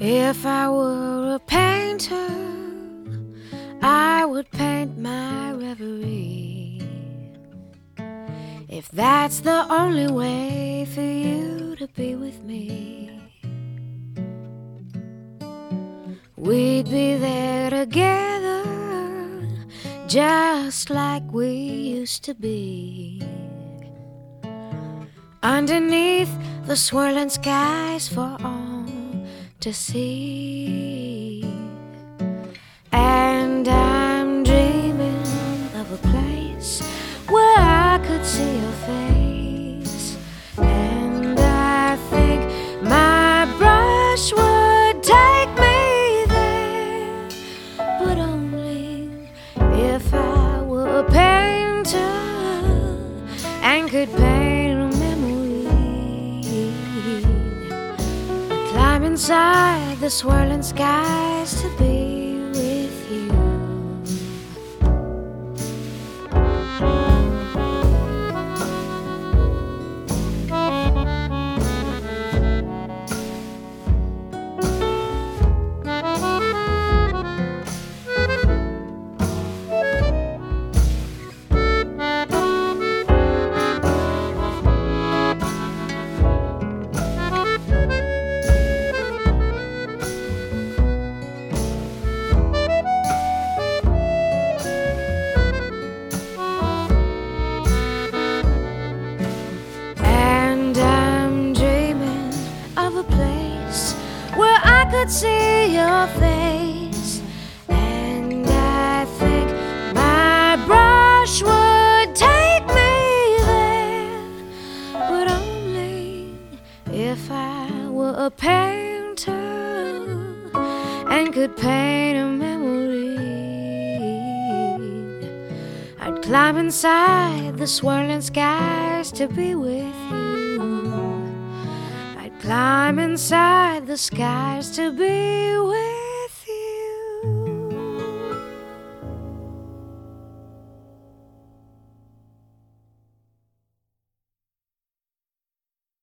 If I were a painter, I would paint my reverie. If that's the only way for you to be with me, we'd be there together, just like we used to be, underneath the swirling skies for all to see. And I'm dreaming of a place where I could see your face, and I think my brush would take me there, but only if I were a painter and could paint a memory. I'd climb inside the swirling skies to be with you. See your face, and I think my brush would take me there, but only if I were a painter and could paint a memory. I'd climb inside the swirling skies to be with you. Climb inside the skies to be